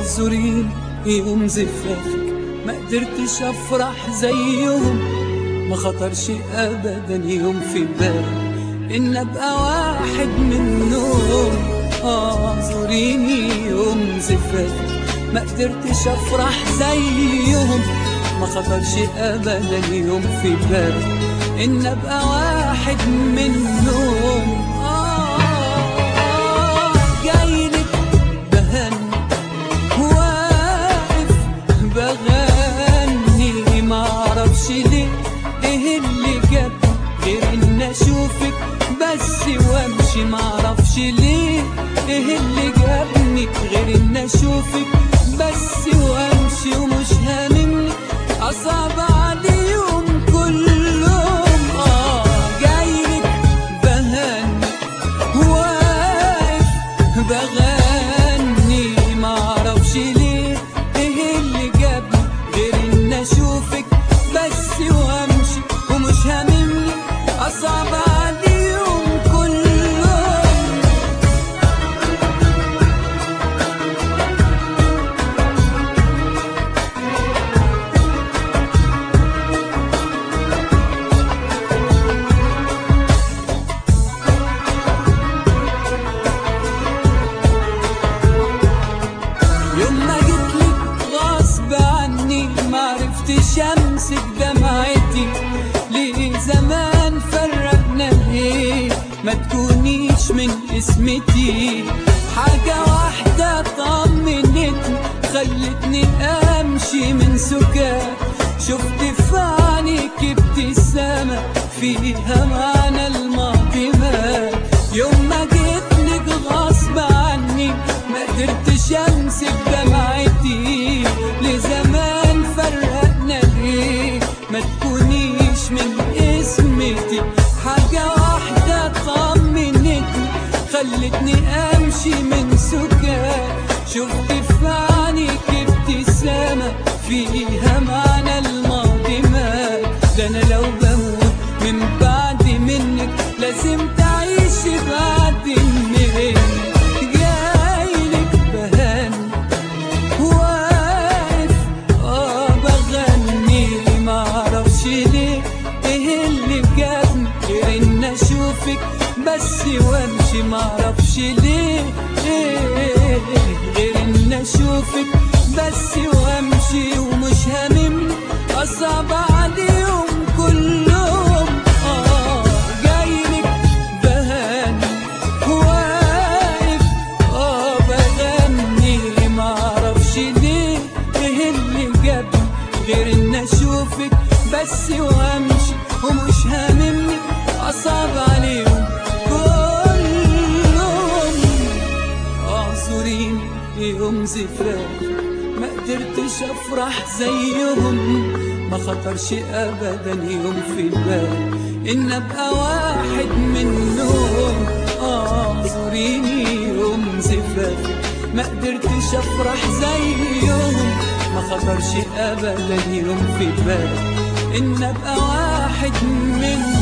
اعذريني يوم زفافك ما قدرتش افرح زيهم، ما خطرش ابدا يوم في بالي ان ابقى واحد منهم. اعذريني يوم زفافك ما قدرتش افرح زيهم، ما خطرش ابدا يوم في بالي ان ابقى واحد منهم. جايلك بهني واقف بغني، معرفش ليه ايه اللي جاب غير ان اشوفك بس وامشي، معرفش ليه ايه اللي جابني غير ان اشوفك بس وامشي، ومش هاممني اصعب عليهم كلهم. جايلك بهني واقف بغني، معرفش ليه ايه اللي جابني غير ان اشوفك بس وامشي، ومش هاممني اصعب عليهم كلهم. يوم ما جيتلك غصب عني معرفتش امسك دمعتي، ليه زمان فرقنا ليه ما تكونيش من اسمتي. حاجة واحدة طمنتني خلتني امشي من سكات، شفت في عينيك ابتسامة فيها معنى الماضي مات. يوم ما جيتلك غصب عني ما قدرتش امسك دمعتي، لزمان فرقنا ليه ما تكونيش من اسمتي. حاجة واحدة طمنتني خلتني امشي من سكات، شفت في عينيك ابتسامة فيها معنى الماضي مات. ده انا لو بموت من بعد منك لازم تعيش بعد مني. جايلك بهني واقف بغني، معرفش ليه ايه اللي جابني غير ان اشوفك بس وامشي، معرفش ليه ايه غير ان اشوفك بس وامشي، ومش هاممني اصعب عليهم كلهم. جايلك بهني واقف بغني، معرفش ليه ايه اللي جابني غير ان اشوفك بس وامشي، ومش هاممني اصعب عليهم كلهم. اعذريني يوم زفافك ما قدرتش افرح زيهم، ما خطرش ابدا يوم في بالي ان ابقى واحد منهم. اعذريني يوم زفافك ما قدرتش افرح زيهم، ما خطرش ابدا يوم في بالي ان ابقى واحد منهم.